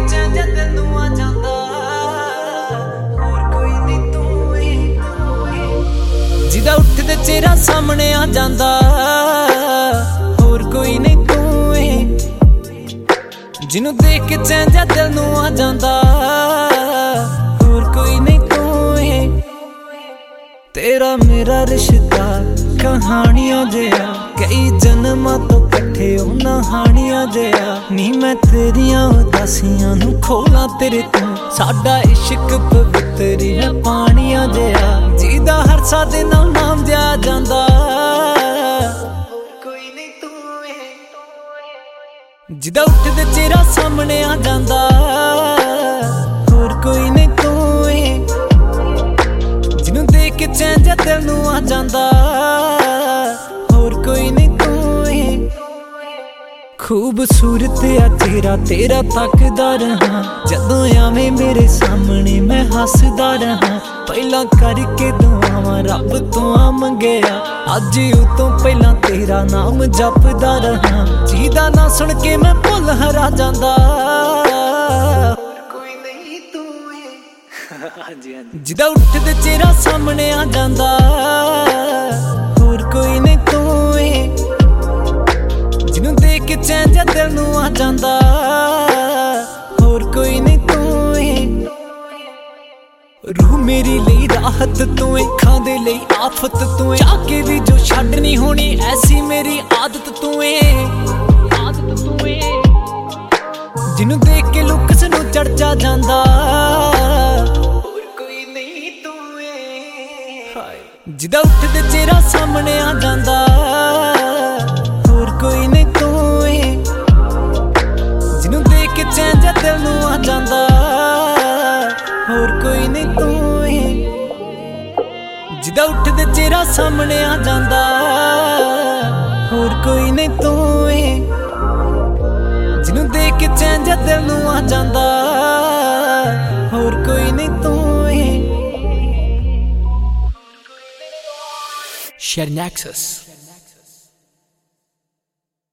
ਚੰਜਾ ਤੈਨੂੰ ਆ ਜਾਂਦਾ ਹੋਰ ਕੋਈ ਨਹੀਂ ਤੂੰ ਹੀ ਜਿਹਦਾ ਉੱਠਦੇ ਚਿਹਰਾ ਸਾਹਮਣੇ ਆ ਜਾਂਦਾ ਹੋਰ ਕੋਈ ਨਹੀਂ ਤੂੰ ਹੀ ਜਿਹਨੂੰ ਦੇਖ ਕੇ ਚੰਜਾ ਦਿਲ ਨੂੰ ਆ ਜਾਂਦਾ ਹੋਰ ਕੋਈ ਨਹੀਂ ਤੂੰ ਹੀ तेरा मेरा रिश्ता कहानियां जिहा कई जन्मां तो कट्ठे होना हानियां जिहा नी मैं तेरियां उदासियां नूं खोलां तेरे तो साडा इश्क पवित्र है पानियां जिहा जिहदा हर सा दे नाल नाम दिया जांदा कोई नहीं तू जिहदा उठदे चेहरा सामने आ जांदा होर कोई नहीं तू चैंजा दिल नूं आ जांदा होर कोई नहीं तू ही खूबसूरत आ तेरा तेरा तकदा रहां जदों आवें मेरे सामने मैं हसदा रहां पहला करके दुआवां रब तो आ मंगिया अज उतों पहला तेरा नाम जपदा रहां जिहदा ना सुन के मैं भुल हरा जांदा जिहदा उठदे चेहरा सामने आ जांदा होर कोई नहीं तू जिन्नू देख के चैंजा दिल नूं आ जांदा होर कोई नहीं तू रूह मेरी लई राहत तू अखां दे लई आफत तू चाके भी जो छड्ड नहीं होनी ऐसी मेरी आदत तू जिन्नू देख के लुक्स नूं चढ़ जांदा जिहदा उठदे चेहरा सामने आ जांदा होर कोई नहीं तू जिन्नू देख के चैंजा दिल नूं आ जांदा होर कोई नहीं तू जिहदा उठदे चेहरा सामने आ जांदा होर कोई नहीं तू जिन्नू देख के चैंजा दिल नूं आ जांदा होर कोई नहीं तू Share Nexus.